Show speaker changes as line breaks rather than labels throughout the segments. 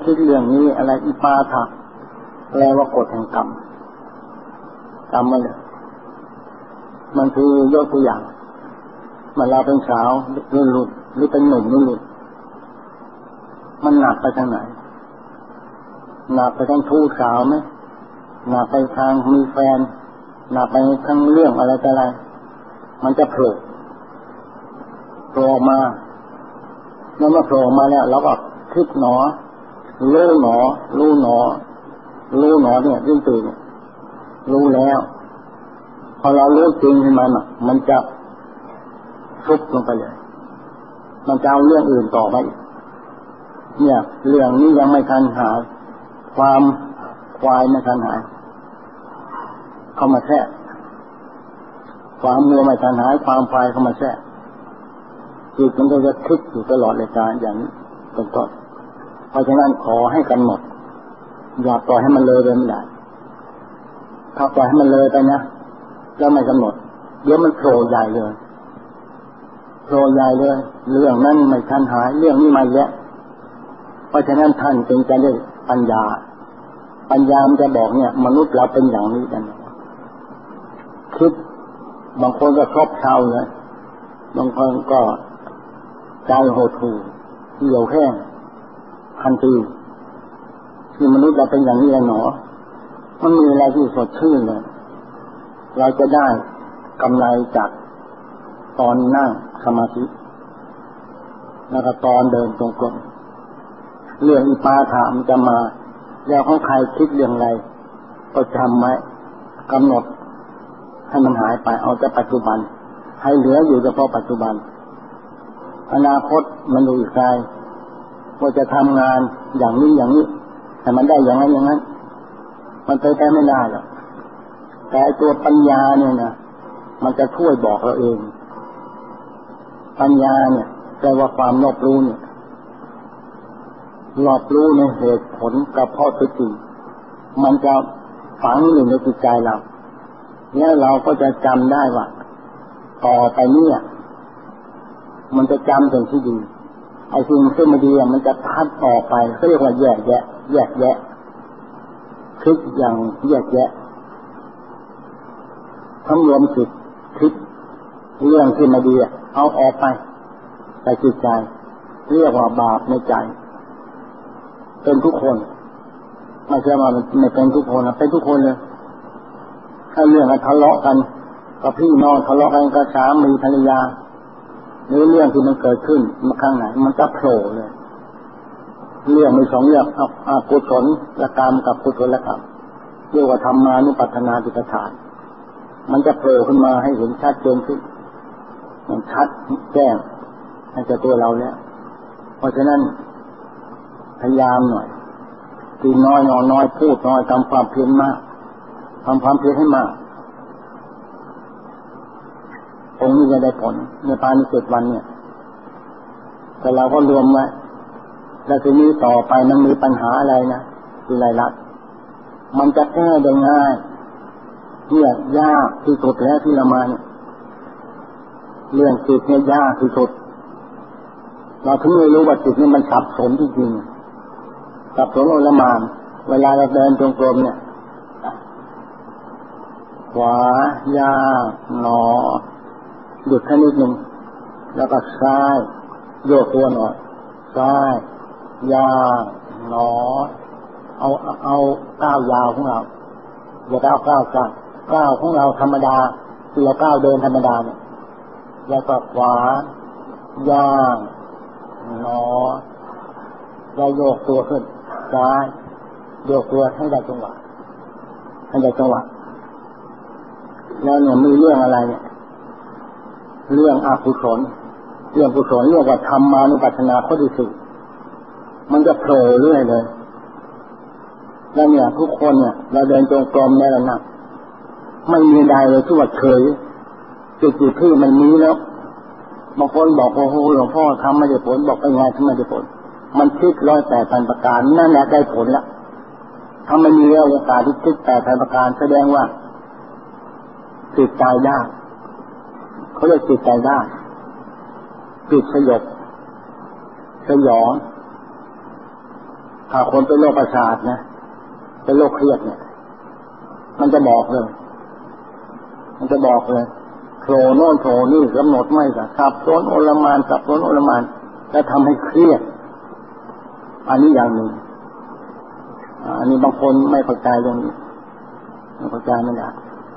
คิดเรื่องนี้อะไรอิปาถะแปลว่ากฎแห่งกรรมจำไว้เลยมันคือยกตัวอย่างมันเราเป็นสาวรุ่นหรือเป็นหนุ่มรุ่นมันหนักไปทางไหนหนักไปทางทู่สาวไหมหนักไปทางมีแฟนหนักไปทางเรื่องอะไรแต่อะไรมันจะโผล่ออกมาเมื่อโผล่มาแล้วเราก็คิดหนอรู้หนอเนี่ยยิ่งตื่นรู้แล้วพอเรารู้จริงขึ้นมามันจะทุบลงไปเลยมันจะเอาเรื่องอื่นต่อไปเนี่ยเรื่องนี้ยังไม่ทันหายความควายไม่ทันหายเข้ามาแทรกความมัวไม่ทันหายความควายเข้ามาแทรกจิตมันก็จะคิดอยู่ตลอดเลยการอย่างนี้เป็นต้นเพราะฉะนั้นขอให้กำหนดอย่าปล่อยให้มันเลยไม่ได้ถ้าปล่อยให้มันเลยไปนะแล้วไม่กำหนดเดี๋ยวมันโผล่ใหญ่เลยเรื่องนั้นไม่ทันหายเรื่องนี้มาแยะเพราะฉะนั้นท่านจึงจะได้ปัญญามันจะบอกเนี่ยมนุษย์เราเป็นอย่างนี้กันคิดบางคนก็ชอบเช่าเลยบางคนก็ใจโหดหู่เหี่ยวแห้งทันทีที่มนุษย์เราเป็นอย่างนี้หนอมันมีอะไรที่สดชื่นเลยเราจะได้กำไรจากตอนนั่งสมาธิแล้วก็ตอนเดินจงกรมเรื่องอิปาถะมันจะมาแล้วของใครคิดเรื่องอะไรก็จำไว้กำหนดให้มันหายไปเอาแต่ปัจจุบันให้เหลืออยู่เฉพาะปัจจุบันอนาคตมันอยู่อีกไกลว่าจะทำงานอย่างนี้แต่มันได้อย่างนั้นมันไปได้ไม่ได้หรอกแต่ตัวปัญญาเนี่ยนะมันจะช่วยบอกเราเองปัญญาเนี่ยแปลว่าความรอบรู้เนี่ยรอบรู้ในเหตุผลกับข้อเท็จจริงมันจะฝังอยู่ในจิตใจเราแล้วเราก็จะจำได้ว่าต่อไปเนี่ยมันจะจำสิ่งที่ดีไอ้สิ่งที่ไม่ดีมันจะพัดออกไปเขาเรียกว่าแยกแยะคิดอย่างแยกแยะทั้งรวมจิตคิดเรื่องที่ไม่ดีเอาออกไปแต่จิตใจเรียกว่าบาปในใจเป็นทุกคนไม่ใช่ว่ามันไม่เป็นทุกคนนะเป็นทุกคนเลยถ้าเรื่องทะเลาะกันกับพี่น้องทะเลาะกันกับสามีภรรยาหรือเรื่องที่มันเกิดขึ้นมาข้างไหนมันจะโผล่เลยเรื่องมีสองอย่างกุศลกรรมกับกุศลกรรมเรียกว่าธรรมานุปัฏฐนาติปฐานมันจะโผล่ขึ้นมาให้เห็นชัดเจนขึ้นมันชัดแจ้งให้เจอตัวเราแล้วเพราะฉะนั้นพยายามหน่อยกินน้อยนอนน้อยพูดน้อยทำความเพียรมากทำความเพียรให้มากองค์นี้จะได้ผลในภายใน7 วันเนี่ยแต่เราก็รวมไว้แล้วทีนี้ต่อไปมันมีปัญหาอะไรนะคือรายละมันจะแก้ได้ง่ายเนี่ยยากที่สุดแล้วที่เรามาเนี่ยเรื่องจิตเนี่ยยากที่สุดเราถึงไม่รู้ว่าจิตนี่มันสับสนจริงๆสับสนโอลหม่านเวลาเราเดินจงกรมเนี่ยขวายาวหนอหยุดแค่นิดนึงแล้วก็ซ้ายโยกตัวหน่อยซ้ายยาวหนอเอาก้าวยาวของเราอย่าก้าวก้าวของเราธรรมดาที่เราก้าวเดินธรรมดาเนี่ยแล้วก็ขวายาวหนอแล้วโยกตัวขึ้นซ้ายโยกตัวให้ได้จังหวะแล้วเนี่ยมีเรื่องอะไรเนี่ยเรื่องอกุศลเรื่องกุศลเรียกว่าธรรมานุปัฏฐนาข้อที่4มันจะโผล่เรื่อยเลยแล้วเนี่ยทุกคนเนี่ยเราเดินจงกรมเนี่ยนะไม่มีใดเลยที่ว่าเคยจุดที่มันมีแล้วบางคนบอกโอ้โหหลวงพ่อทำไม่ได้ผลบอกเป็นไงทำไม่ได้ผลมันคิด108ประการนั่นแหละได้ผลละถ้าไม่มีโอกาสที่คิด8ประการแสดงว่าจิตใจยากเขาเรียกจิตใจยากจิตสยบสยองถ้าคนเป็นโรคประสาทนะเป็นโรคเครียดเนี่ยมันจะบอกเลยโผล่โน่นโผล่นี่กำหนดไม่กับสับสนโอลมานแล้วทำให้เครียดอันนี้อย่างหนึ่งอันนี้บางคนไม่เข้าใจเรื่องนี้ไม่เข้าใจไม่ได้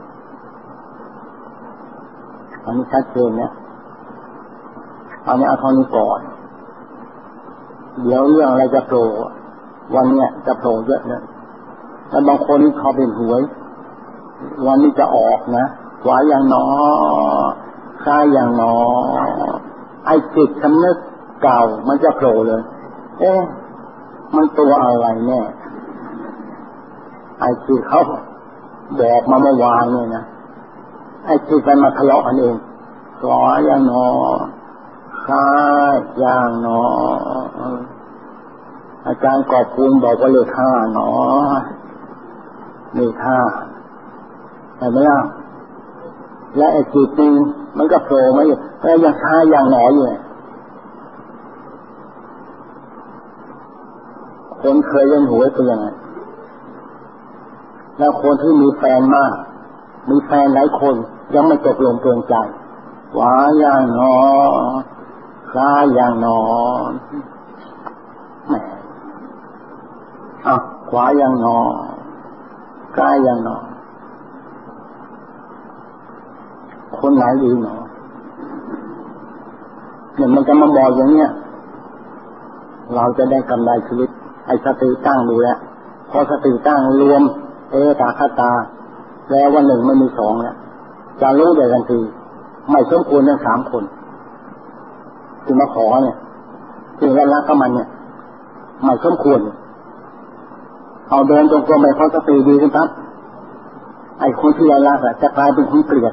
อันนี้ชัดเจนเนี่ยอันนี้เอาเท่านี้ก่อนเดี๋ยวเรื่องอะไรจะโผล่วันเนี้ยจะโผล่เยอะเลยแล้วบางคนนี่เขาเป็นหวยวันนี้จะออกนะขวาอย่างหนอซ้ายอย่างหนอไอ้จิตสำนึกเก่ามันจะโผล่เลยมันตัวอะไรแน่ไอ้จิตเขาบอกมาเมื่อวานเนี่ยนะไอ้จิตมันมาทะเลาะกันเองขวาอย่างหนอซ้ายอย่างหนออาจารย์กอบภูมิบอกว่าเลข5หนอเลข5เห็นไหมล่ะและไอ้จิตนึงมันก็โผล่มาอยู่แล้วยังซ้ายอย่างหนออยู่คนเคยเล่นหวยเป็นยังไงแล้วคนที่มีแฟนมากมีแฟนหลายคนยังไม่ตกลงเกินใจขวาอย่างหนอซ้ายอย่างหนอแหมขวาอย่างหนอซ้ายอย่างหนอคนไหนดีหนอเนี่ยมันจะมาบอกอย่างเนี้ยเราจะได้กำไรชีวิตไอ้สติตั้งดูแล้วพอสติตั้งรวมตาคตาแล้ววันหนึ่งไม่มีสองแล้วจะรู้ได้ทันทีไม่สมควรทั้ง3คนที่มาขอเนี่ยที่รักกับมันเนี่ยไม่สมควรเอาเดินตรงๆไปพอสติดีขึ้นปั๊บไอ้คนที่รักจะกลายเป็นคนเกลียด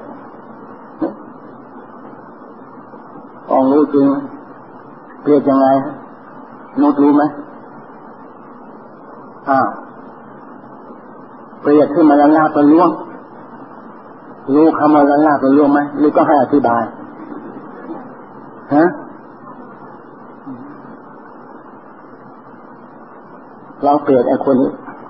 ต้องรู้จริงเกลียดยังไงนุชรู้ไหมเกลียดขึ้นมาละลาบเป็นล่วงรู้คำว่าละลาบเป็นล่วงไหมหรือก็ให้อธิบายเราเกลียดไอ้คนนี้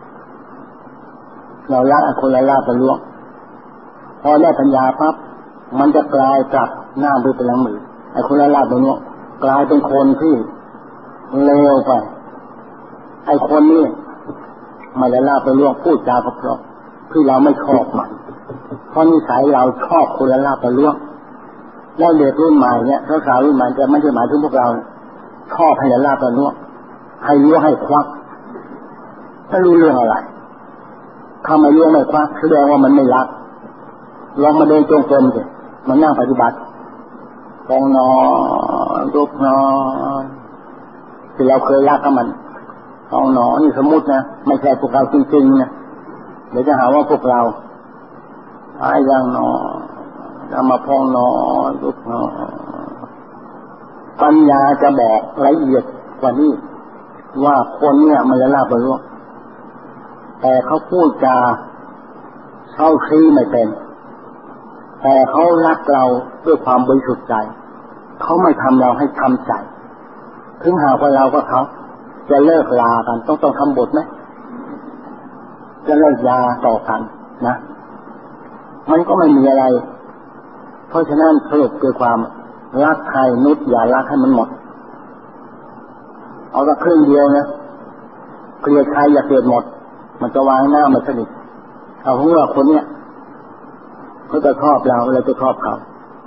เรารักไอ้คนละลาบเป็นล่วงพอได้ปัญญาปั๊บมันจะกลายกลับหน้าไปเป็นหลังมือไอ้คนละลาบเป็นล่วงกลายเป็นคนที่เลวไปไอ้คนนี้ไม่ละลาบเป็นล่วงพูดจาเพราะที่เราไม่ชอบมันเพราะนิสัยเราชอบคนละลาบเป็นล่วงแล้วเด็กรุ่นใหม่เนี่ยสาวรุ่นใหม่จะไม่ใช่หมายถึงพวกเราชอบให้ละลาบเป็นล่วงให้ล่วงให้ควักถ้ารู้เรื่องอะไรถ้าไม่ล่วงไม่ควักแสดงว่ามันไม่รักลองมาเดินจงกรมสิมันนั่งปฏิบัติฟองนอนรูปนอนที่เราเคยรักกับมันฟองนอนนี่สมมุตินะไม่ใช่พวกเราจริงๆนะเดี๋ยวจะหาว่าพวกเราอย่างนอนจะมาพองนอนรูปนอนปัญญาจะบอกละเอียดกว่านี้ว่าคนเนี่ยมันละลาบละล่วงแต่เขาพูดจาเข้าชี้ไม่เป็นแต่เขารักเราด้วยความบริสุทธิ์ใจเขาไม่ทำเราให้ทำใจถึงหากว่าเราก็เขาจะเลิกลากันต้องทำบทไหมจะเลิกยาต่อกันนะมันก็ไม่มีอะไรเพราะฉะนั้นสรุปคือความรักใครนุชอย่ารักให้มันหมดเอาแต่ครึ่งเดียวนะเกลียดใครอย่าเกลียดหมดมันจะวางหน้ามันสนิทเอาเพราะว่าคนเนี้ยเขาจะชอบเราจะชอบเขา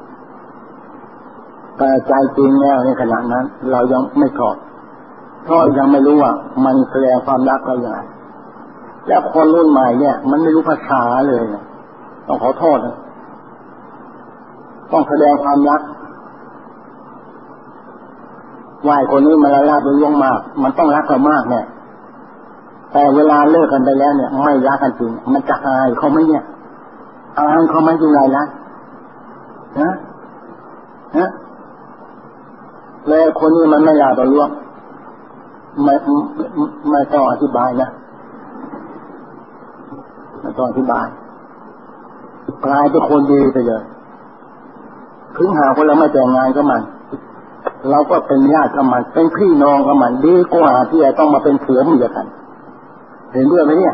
แต่ใจจริงแล้วในขณะนั้นเรายังไม่ชอบเพราะยังไม่รู้ว่ามันแสดงความรักเราอย่างไรแล้วคนรุ่นใหม่เนี่ยมันไม่รู้ภาษาเลยต้องขอโทษนะต้องแสดงความรักวายคนนี้มันละลาบล่วงมากมันต้องรักเรามากเนี่ยแต่เวลาเลิกกันไปแล้วเนี่ยไม่รักกันจริงมันจะอายเขาไหมเนี่ยอายเขาไหมยังไงล่ะแล้วคนนี้มันไม่ละลาบล่วงไม่ต้องอธิบายนะไม่ต้องอธิบายกลายเป็นคนดีไปเลยถึงหากว่าเราไม่แต่งงานก็มันเราก็เป็นญาติกับมันเป็นพี่น้องกับมันดีกว่าที่จะต้องมาเป็นผัวเมียกันเห็นด้วยไหมเนี่ย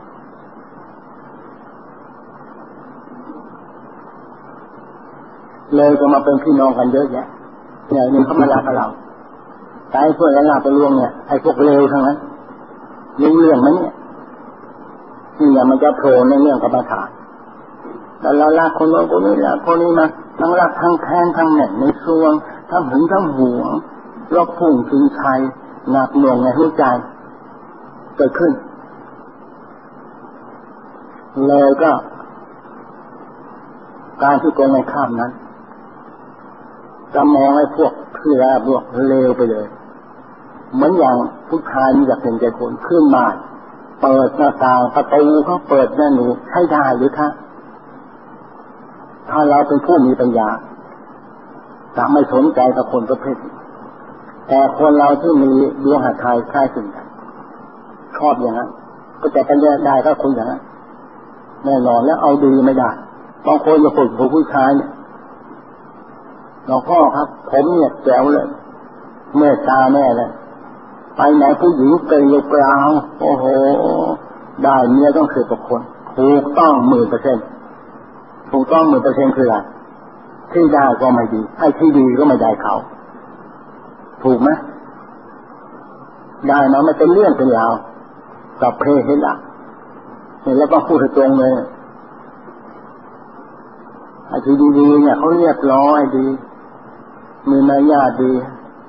เลยก็มาเป็นพี่น้องกันเยอะแยะเนี่ยนี่เขามารักกับเราตายเพื่อนแล้วลาไปล่วงเนี่ยไอ้พวกเลวทั้งนั้นรู้เรื่องไหมเนี่ยนี่อย่างมันจะโผล่ในเรื่องกรรมฐานแต่เรารักคนโน้นคนนี้รักคนนี้มาทั้งรักทั้งแค้นทั้งแหน่งในซวงทั้งหึงทั้งหวงรบพุ่งถึงชัยหนักหน่วงในหัวใจเกิดขึ้นเลยก็การที่โกงในข้ามนั้นจะมองให้พวกคืออะไรพวกเลวไปเลยเหมือนอย่างผู้ชายมีอยากเป็นใจคนขึ้นมาเปิดหน้าต่างประตูเขาเปิดหน้าหนูใช้ได้หรือคะถ้าเราเป็นผู้มีปัญญาจะไม่สนใจกับคนประเภทแต่คนเราที่มีดวงหัตถ์ไทยคล้ายคลึงกันชอบอย่างนั้นก็จะเป็นได้ก็คุณอย่างนั้นแน่นอนแล้วเอาดีไม่ได้บางคนจะฝึกผู้ชายเนี่ยหลวงพ่อครับผมเนี่ยแจ๋วเลยเมตตาแน่เลยไปไหนผู้หญิงเกลียวกราวโอ้โหได้เมียต้อง10 กว่าคนถูกต้อง 10,000% ถูกต้อง 10,000% คืออะไรที่ได้ก็ไม่ดีไอ้ที่ดีก็ไม่ได้เขาถูกไหมได้นะมันเป็นเรื่องเป็นราวกับเพศเห็นหลักเห็นแล้วก็พูดตรงเลยไอ้ที่ดีๆเนี่ยเขาเรียบร้อยดีมีมารยาทดี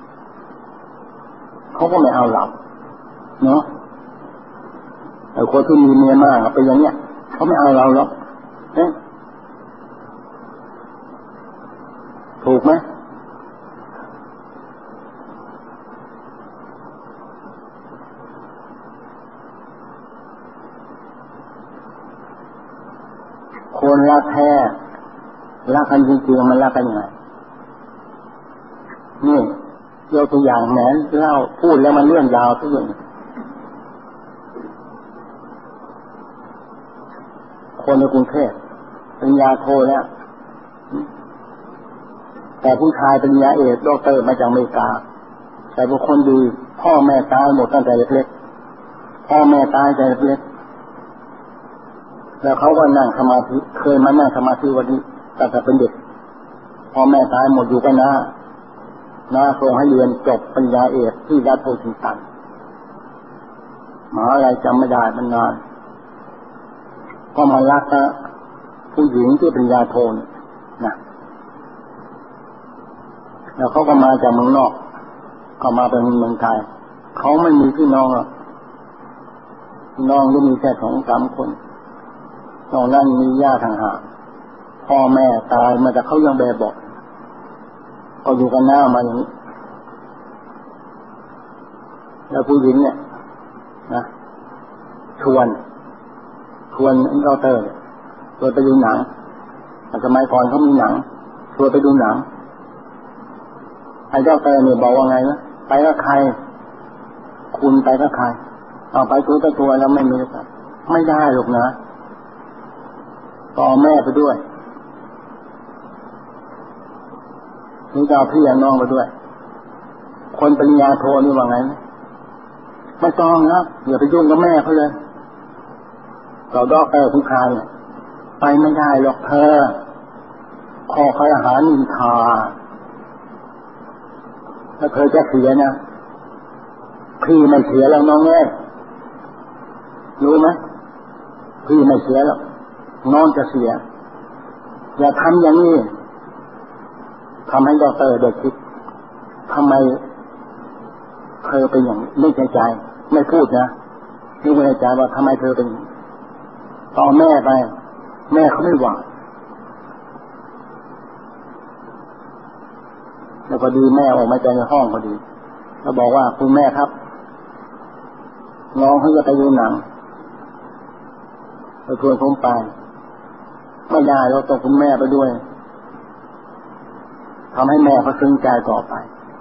เขาก็ไม่เอาเราเนาะไอ้คนที่มีเมียมากเป็นอย่างเนี้ยเขาไม่เอาเราหรอกถูกไหมคนรักแท้รักกันจริงๆมันรักกันยังไงนี่ยกตัวอย่างแหมเล่าพูดแล้วมันเรื่องยาวทุกอย่างคนในกรุงเทพปริญญาโทแล้วแต่ผู้ชายปริญญาเอกด็อกเตอร์มาจากอเมริกาแต่บุคคลดีพ่อแม่ตายหมดตั้งแต่เล็กๆพ่อแม่ตายตั้งแต่เล็กๆแล้วเขาก็นั่งสมาธิเคยมานั่งสมาธิวันนี้ตั้งแต่เป็นเด็กพ่อแม่ตายหมดอยู่กันนะส่งให้เรียนจบปริญญาเอกที่รัฐโพธิสัตว์มหาอะไรจำไม่ได้มันนานก็มารักผู้หญิงที่ปริญญาโทนะแล้วเขาก็มาจากเมืองนอกก็มาเป็นเมืองไทยเขาไม่มีพี่น้องหรอกพี่น้องก็มีแค่2-3 คนนอกนั้นมีญาติห่างๆพ่อแม่ตายมาแต่เขายังแบบบอกก็อยู่กันหน้ามาอย่างนี้แล้วผู้หญิงเนี่ยนะชวนด็อกเตอร์ชวนไปดูหนังสมัยก่อนเขามีหนังชวนไปดูหนังไอ้ด็อกเตอร์เนี่ยบอกว่าไงนะไปกับใครคุณไปกับใครเอาไปตัวแล้วไม่มีไม่ได้หรอกนะต่อแม่ไปด้วยนี่จะเอาพี่น้องมาด้วยคนปริญญาโทนี่ว่าไงไม่ต้องนะอย่าไปยุ่งกับแม่เขาเลยเราด็อกเตอร์ผู้ชายไปไม่ได้หรอกเธอขอขอาหารนินทาถ้าเธอจะเสียนะพี่ไม่เสียแล้วน้องเอ้ยรู้ไหมพี่ไม่เสียแล้วน้องจะเสียอย่าทำอย่างนี้ทำให้ด็อกเตอร์เด็กคิดทำไมเธอเป็นอย่างไม่ใจไม่พูดนะไม่ในใจว่าทำไมเธอเป็นต่อแม่ไปแม่เขาไม่หวังแล้วพอดีแม่ออกมาจากในห้องพอดีแล้วบอกว่าคุณแม่ครับน้องเขาจะไปดูหนังไปชวนผมไปไม่ได้เราต้องคุณแม่ไปด้วยทำให้แม่เขาซึ้งใจต่อไป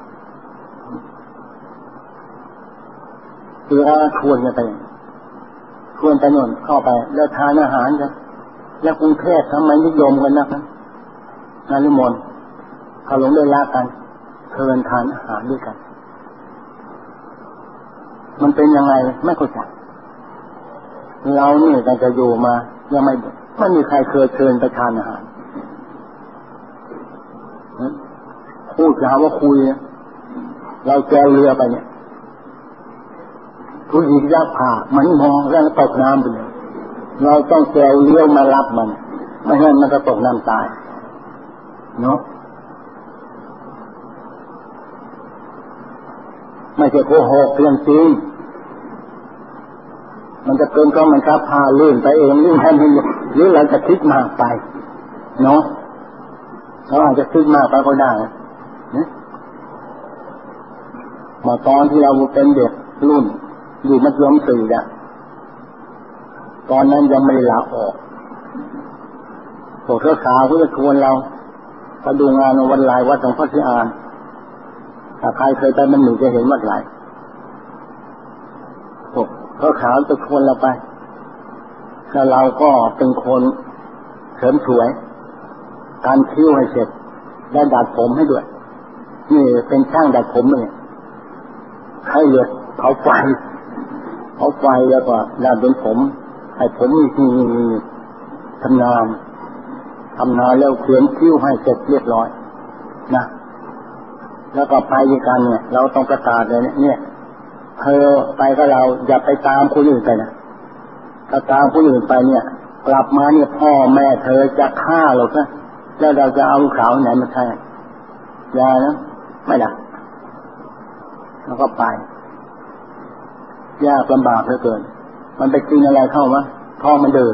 คือถ้าชวนกันไปโน่นเข้าไปแล้วทานอาหารกันแล้วกรุงเทพทำไมนิยมกันนักนะนิมนต์เขาหลงได้รักกันเธชิญทานอาหารด้วยกันมันเป็นยังไงไม่เข้าใจเราเนี่ยตั้งแต่อยู่มายังไม่มีใครเคยเชิญไปทานอาหารพูดจาว่าคุยเราแจวเรือไปเนี่ยผู้หญิงยักผ่ามันมองแล้วตกน้ำไปเลยเราต้องแจวเรือมารับมันไม่งั้นมันจะตกน้ำตายเนาะไม่ใช่โกหกเรื่องจริงมันจะเป็นก็มันครับพาลื่นไปเองหรือไม่หรือเราจะคิดมากไปเนาะเราอาจจะคิดมากไปก็ได้มาตอนที่เราเป็นเด็กรุ่นอยู่มัธยม4อ่ะตอนนั้นยังไม่ลาออกพวกขาวเขาจะชวนเราไปดูงานวันลายวัดหลวงพ่อศรีอานถ้าใครเคยไปมันหนึ่งจะเห็นวัดลายพวกขาวจะชวนเราไปแล้วเราก็เป็นคนเสริมสวยการคิ้วให้เสร็จได้ดัดผมให้ด้วยนี่เป็นช่างดัดผมเนี่ยให้เหลือเขาไฟแล้วก็ดัดเป็นผมให้ผมมีทำงานแล้วเขียนคิ้วให้เสร็จเรียบร้อยนะแล้วก็ไปด้วยกันเนี่ยเราต้องประกาศเลยเนี่ยเธอไปก็เราอย่าไปตามคนอื่นไปนะถ้าตามคนอื่นไปเนี่ยกลับมาเนี่ยพ่อแม่เธอจะฆ่าเราซะแล้วเราจะเอาลูกสาวไหนมาใช้ยานะไม่ได้แล้วก็ไปยากลำบากเหลือเกินมันไปกินอะไรเข้ามะท้องมันเดิน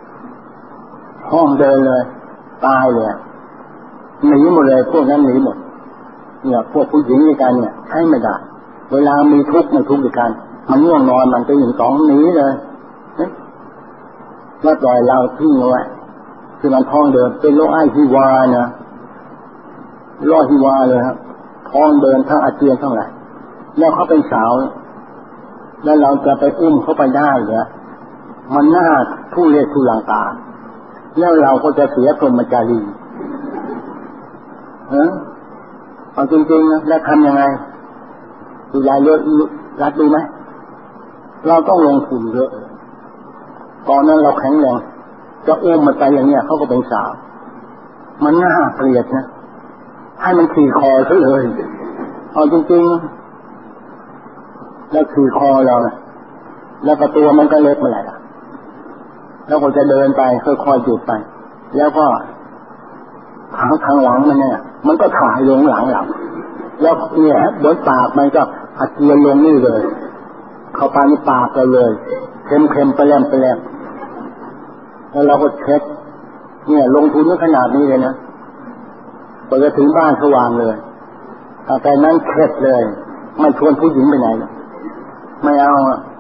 เลยตายเลยหนีหมดเลยพวกนั้นหนีหมดเนี่ยพวกผู้หญิงด้วยกันเนี่ยใช้ไม่ได้เวลามีทุกข์ด้วยกันมันง่วงนอนมันไป1 2หนีเลยแล้วปล่อยเราทิ้งเอาไว้คือมันท้องเดินเป็นโรคไอฮิวานะโรคฮิวาเลยครับท้องเดินทั้งอาเจียนทั้งหลายแล้วเขาเป็นสาวแล้วเราจะไปอุ้มเขาไปได้เหรอมันน่าทุเรศทุลังกาแล้วเราก็จะเสียพรหมจารีเอาจริงๆนะแล้วทำยังไงดูยายเยอะรัดดีไหมเราต้องลงทุนเยอะตอนนั้นเราแข็งแรงจะอุ้มมันไปอย่างเนี้ยเขาก็เป็นสาวมันน่าเกลียดนะให้มันขี่คอซะเลยเอาจริงๆแล้วขี่คอเราแล้วก็ตัวมันก็เล็กมาเลยแล้วก็จะเดินไปค่อยๆหยุดไปแล้วก็ทางหลังมันเนี่ยมันก็ถ่ายลงหลังเราแล้วเนี่ยบนปากมันก็อาเจียนลงนี่เลยเข้าไปในปากเราเลยเค็มๆไปแลมแล้วเราก็เช็ดเนี่ยลงทุนขนาดนี้เลยนะพอจะถึงบ้านสว่างเลยแต่นั้นเข็ดเลยไม่ชวนผู้หญิงไปไหนไม่เอา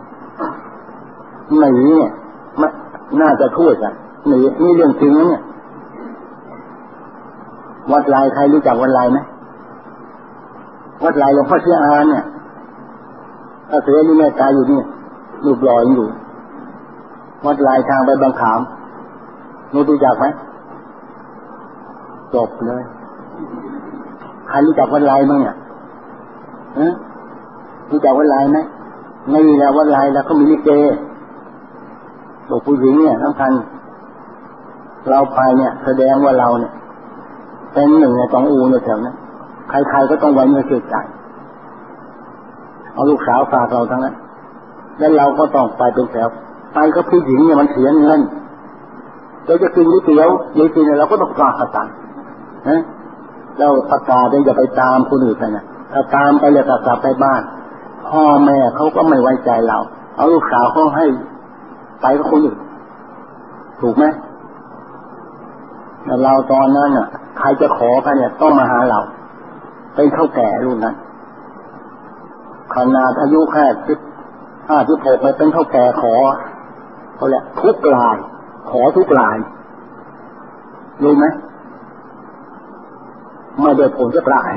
หนีเนี่ยน่าจะช่วยกันหนีนี่เรื่องจริงนะเนี่ยวัดลายใครรู้จักวัดลายไหมวัดลายหลวงพ่อศรีอานเนี่ยถ้าเสียนี่แม่ตายอยู่นี่รูปหล่ออยู่วัดลายทางไปบางขามรู้จักไหมจบเลยใครรู้จักวัดลายมั้งเนี่ยรู้จักวัดลายไหมไม่มีแล้ววัดลายแล้วก็มีลิเกบอกผู้หญิงเนี่ยทั้งพันเราไปเนี่ยแสดงว่าเราเนี่ยเป็น1 ใน 2อูในแถวนั้นใครๆก็ต้องไว้เนื้อเชื่อใจเอาลูกสาวฝากเราทั้งนั้นแล้วเราก็ต้องไปเป็นแถวไปก็ผู้หญิงเนี่ยมันเสียเงินเราจะกินก๋วยเตี๋ยวเนี่ยเราก็ต้องฝากตังค์เราประกาศอย่าไปตามคนอื่นไปนะถ้าตามไปเลยกลับไปบ้านพ่อแม่เขาก็ไม่ไว้ใจเราเอาลูกสาวเขาให้ไปกับคนอื่นถูกไหมเราตอนนั้นน่ะใครจะขอกันเนี่ยต้องมาหาเราเป็นเฒ่าแก่รุ่นนั้นขนาดอายุแค่15-16ไปเป็นเฒ่าแก่ขอเขาแหละทุกรายขอทุกรายรู้ไหมไม่ได้ผลสักราย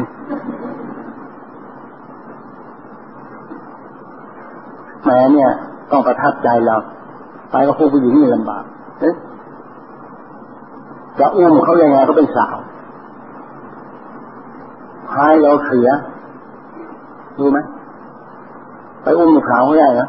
แม่เนี่ยต้องประทับใจเราไปกับผู้หญิงนี่ลำบากจะอุ้มเขายังไงเขาเป็นสาวพายเราเสียรู้ไหมไปอุ้มขาวไม่ได้เหรอ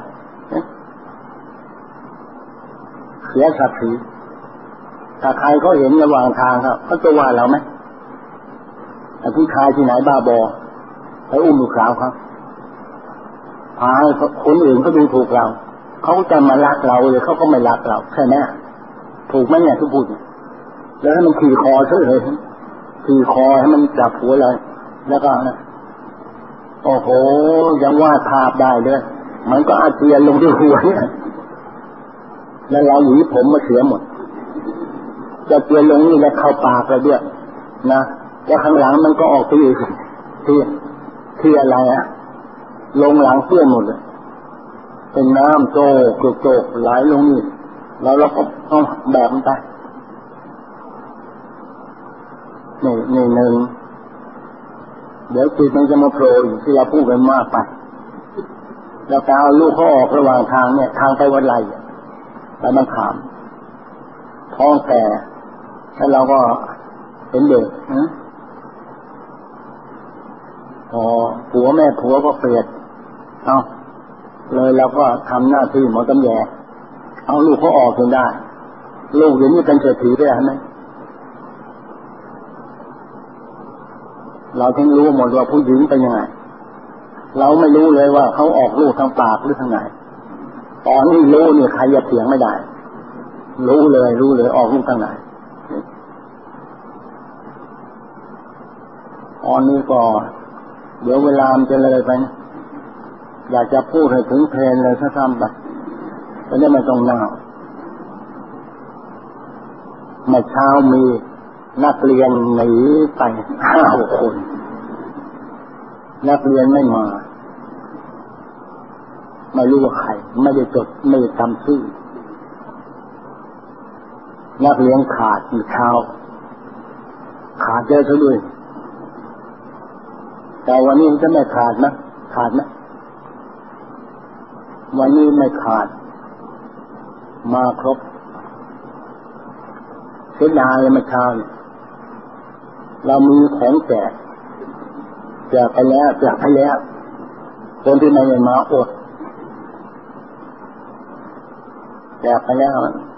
เสียศักดิ์ศรีถ้าใครเขาเห็นระหว่างทางครับเขาจะว่าเราไหมแต่ผู้ชายที่ไหนบ้าบอไปอุ้มลูกสาวเขาพาคนอื่นเขาดูถูกเราเขาจะมารักเราเลยเขาก็ไม่รักเราใช่ไหมถูกไหมเนี่ยทุกพูดแล้วให้มันขี่คอซะเลยขี่คอให้มันจับหัวเลยแล้วก็นะโอ้โหยังวาดภาพได้เลยมันก็อาเจียนลงที่หัวเนี่ยแล้วเราหวีผมมาเสียหมดจะเจียนลงนี่แล้วเข้าปากเราด้วยนะแล้วข้างหลังมันก็ออกที่อะไรอะลงหลังเปื้อนหมดเลยเป็นน้ำโจกไหลลงนี่แล้วเราก็ต้องแบบมันไปนี่หนึ่งเดี๋ยวจิตมันจะมาโผล่ที่เราพูดกันมากไปแล้วการเอาลูกเขาออกระหว่างทางเนี่ยทางไปวัดไรไปมันถามท้องแก่แล้วเราก็เป็นเด็กผัวแม่ผัวก็เปลียดเลยเราก็ทำหน้าที่หมอตำแยเอาลูกเขาออกจนได้ลูกเดี๋ยวนี้เป็นเศรษฐีได้ไหมเราถึงรู้หมดว่าผู้หญิงเป็นยังไงเราไม่รู้เลยว่าเขาออกลูกทางปากหรือทางไหนตอนนี้รู้เนี่ยใครจะเถียงไม่ได้รู้เลยออกลูกทางไหนตอนนี้ก็เดี๋ยวเวลามันจะเลยไปอยากจะพูดให้ถึงเพลนเลยถ้าทำไปจะได้ไม่ต้องนั่งเมื่อเช้ามีนักเรียนหนีไป5-6 คนนักเรียนไม่มาไม่รู้ว่าใครไม่ได้จดไม่ได้จำชื่อนักเรียนขาดอยู่เช้าขาดเยอะซะด้วยแต่วันนี้จะไม่ขาดนะขาดนะวันนี้ไม่ขาดมาครบเสียดายเลยมาเช้าเรามีของแจกไปแล้วคนที่ไม่มาอดแจกไปแล้ว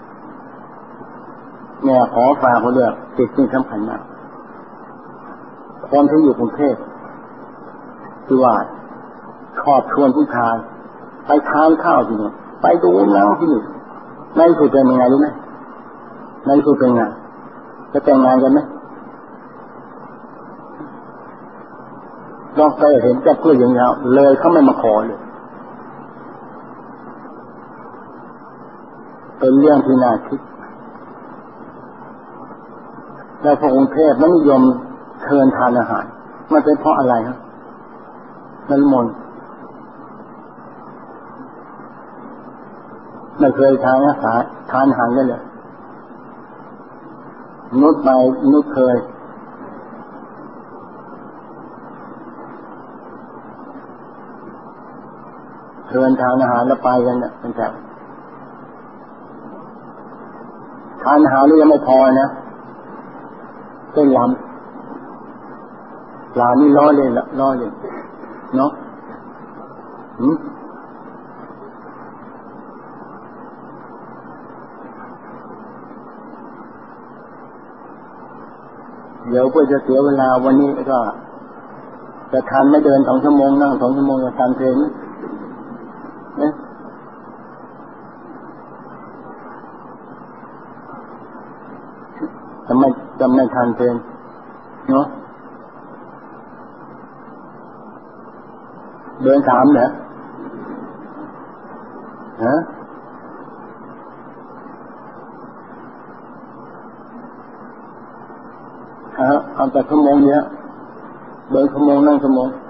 เนี่ยขอฝากคนเดียวจิตนี่สำคัญมากคนที่อยู่กรุงเทพที่ว่าชอบชวนผู้ชายไปทานข้าวที่นี่ไปดูหนังที่นี่ในสุดเป็นยังไงรู้ไหมในสุดเป็นไงจะแต่งงานกันไหมลองไปเห็นจะเพื่ออย่างเงี้ยเลยเขาไม่มาขอเลยเป็นเรื่องที่น่าคิดแล้วพระองค์เทพนั้นนิยมเชิญทานอาหารมันเป็นเพราะอะไรครับนั่นมนไม่เคยทานอาหารกันเลยนุชไปนุชเคยเชิญทานอาหารแล้วไปกันเนี่ยเป็นแถวทานอาหารนี่ยังไม่พอนะเต้นรำปลานี่ล้อเลยเนาะเดี๋ยวเพื่อจะเสียเวลาวันนี้ก็จะทันไม่เดิน2 ชั่วโมงนั่ง2 ชั่วโมงจะทันเพลงเนี่ยจะไม่ทันเพลงเนาะเดิน3เหรอฮะเอาแต่ชั่วโมงเนี้ยเดินชั่วโมงนั่งชั่วโมง